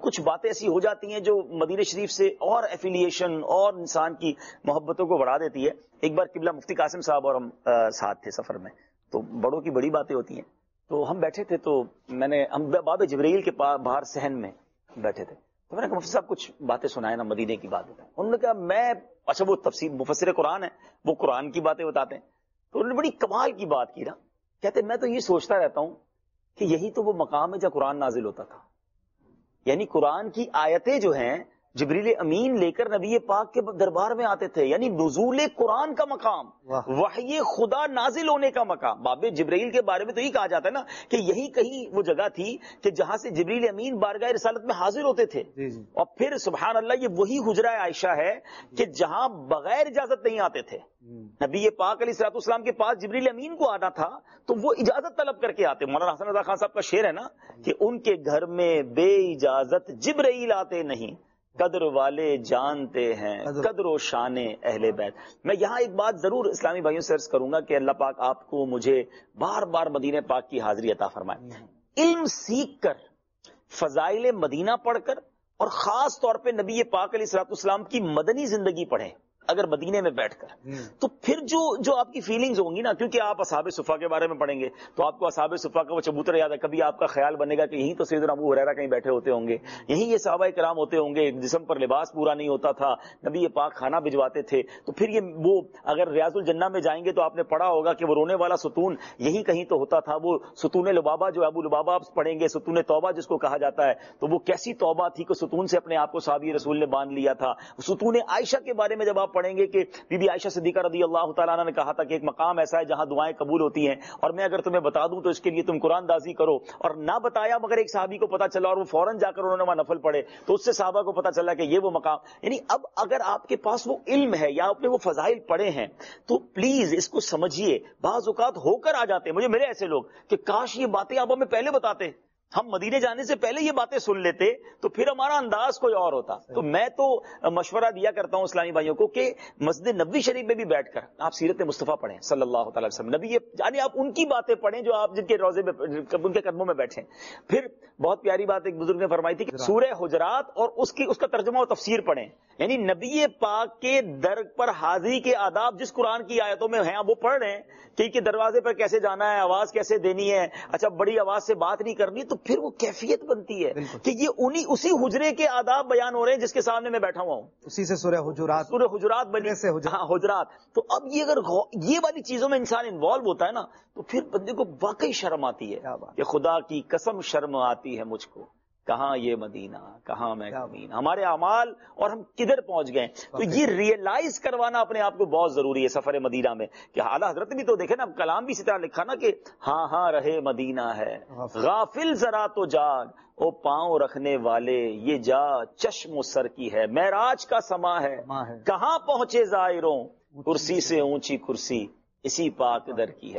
کچھ باتیں ایسی ہو جاتی ہیں جو مدینہ شریف سے اور ایفیلیشن اور انسان کی محبتوں کو بڑھا دیتی ہے. ایک بار قبلہ مفتی قاسم صاحب اور ہم ساتھ تھے سفر میں, تو بڑوں کی بڑی باتیں ہوتی ہیں. تو ہم بیٹھے تھے, تو ہم باب جبرائیل کے باہر صحن میں بیٹھے تھے. تو میں نے کہا مفتی صاحب کچھ باتیں سنائے نا, مدینے کی بات بتائیں. انہوں نے کہا اچھا وہ تفسیر مفسر قرآن ہے, وہ قرآن کی باتیں بتاتے ہیں. تو انہوں نے بڑی کمال کی بات کی نا, کہتے میں تو یہ سوچتا رہتا ہوں کہ یہی تو وہ مقام ہے جہاں قرآن نازل ہوتا تھا. یعنی قرآن کی آیتیں جو ہیں جبریل امین لے کر نبی پاک کے دربار میں آتے تھے, یعنی نزول قرآن کا مقام, وحی خدا نازل ہونے کا مقام. باب جبرائیل کے بارے میں تو یہ کہا جاتا ہے نا کہ یہی کہیں وہ جگہ تھی کہ جہاں سے جبریل امین بارگاہ رسالت میں حاضر ہوتے تھے. اور پھر سبحان اللہ یہ وہی حجرہ عائشہ ہے کہ جہاں بغیر اجازت نہیں آتے تھے. نبی پاک علیہ الصلوۃ والسلام کے پاس جبریل امین کو آنا تھا تو وہ اجازت طلب کر کے آتے. مولانا حسن رضا خان صاحب کا شعر ہے نا کہ ان کے گھر میں بے اجازت جبرائیل آتے نہیں, قدر والے جانتے ہیں قدر و شان اہل بیت. میں یہاں ایک بات ضرور اسلامی بھائیوں سے عرض کروں گا کہ اللہ پاک آپ کو مجھے بار بار مدینہ پاک کی حاضری عطا فرمائے. علم سیکھ کر, فضائل مدینہ پڑھ کر, اور خاص طور پہ نبی پاک علیہ الصلوۃ والسلام کی مدنی زندگی پڑھیں اگر مدینے میں بیٹھ کر, تو پھر جو آپ کی فیلنگز ہوں گی نا, کیونکہ آپ اصحاب صفا کے بارے میں پڑھیں گے تو آپ کو اصحاب صفا کا وہ چبوتر یاد ہے. کبھی آپ کا خیال بنے گا کہ یہیں تو سیدنا ابو ہریرہ کہیں بیٹھے ہوتے ہوں گے, یہیں یہ صحابہ کرام ہوتے ہوں گے, جسم پر لباس پورا نہیں ہوتا تھا, نبی پاک کھانا بھجواتے تھے. تو پھر یہ وہ اگر ریاض الجنہ میں جائیں گے تو آپ نے پڑھا ہوگا کہ وہ رونے والا ستون یہی کہیں تو ہوتا تھا. وہ ستون لبابہ جو ابو لبابہ آپ پڑھیں گے, ستون توبہ جس کو کہا جاتا ہے, تو وہ کیسی توبہ تھی کہ ستون سے اپنے آپ کو صحابی رسول نے باندھ لیا تھا. ستون عائشہ کے بارے میں جب آپ پڑھیں گے کہ بی بی عائشہ صدیقہ رضی اللہ تعالیٰ عنہ نے کہا تھا کہ ایک مقام ایسا ہے جہاں دعائیں قبول ہوتی ہیں, اور میں اگر تمہیں بتا دوں تو اس کے لیے تم قرآن دازی کرو. اور نہ بتایا مگر ایک صحابی کو پتا چلا اور وہ فوراً جا کر انہوں نے وہاں نفل پڑھے, تو اس سے صحابہ کو پتا چلا کہ یہ وہ مقام. یعنی اب اگر آپ کے پاس وہ علم ہے یا آپ نے وہ فضائل پڑھے ہیں تو پلیز اس کو سمجھیے. بعض اوقات ہو کر آ جاتے ہیں میرے ایسے لوگ کہ کاش یہ باتیں آپ ہمیں پہلے بتاتے, ہم مدینے جانے سے پہلے یہ باتیں سن لیتے تو پھر ہمارا انداز کوئی اور ہوتا. تو میں تو مشورہ دیا کرتا ہوں اسلامی بھائیوں کو کہ مسجد نبوی شریف میں بھی بیٹھ کر آپ سیرت مصطفیٰ پڑھیں صلی اللہ تعالی وسلم. نبی یعنی آپ ان کی باتیں پڑھیں جو آپ جن کے روزے میں ان کے قدموں میں بیٹھیں. پھر بہت پیاری بات ایک بزرگ نے فرمائی تھی کہ سورہ حجرات اور اس کا ترجمہ و تفسیر پڑھیں. یعنی نبی پاک کے در پر حاضری کے آداب جس قرآن کی آیتوں میں ہیں وہ پڑھ رہے ہیں کہ دروازے پر کیسے جانا ہے, آواز کیسے دینی ہے, اچھا بڑی آواز سے بات نہیں کرنی, تو پھر وہ کیفیت بنتی ہے کہ یہ اسی حجرے کے آداب بیان ہو رہے ہیں جس کے سامنے میں بیٹھا ہوا ہوں. اسی سے سورہ حجرات بنی سے حجرات. تو اب یہ اگر یہ والی چیزوں میں انسان انوالو ہوتا ہے نا تو پھر بندے کو واقعی شرم آتی ہے کہ خدا کی قسم شرم آتی ہے مجھ کو, کہاں یہ مدینہ کہاں میں کمین, ہمارے اعمال اور ہم کدھر پہنچ گئے. تو یہ ریئلائز کروانا اپنے آپ کو بہت ضروری ہے سفر مدینہ میں. کہ اعلیٰ حضرت بھی تو دیکھیں نا, کلام بھی اسی طرح لکھا نا کہ ہاں ہاں رہے مدینہ ہے, غافل ذرا تو جاگ, او پاؤں رکھنے والے یہ جا چشم و سر کی ہے, معراج کا سما ہے کہاں پہنچے زائروں, کرسی سے اونچی کرسی اسی پاک در کی ہے.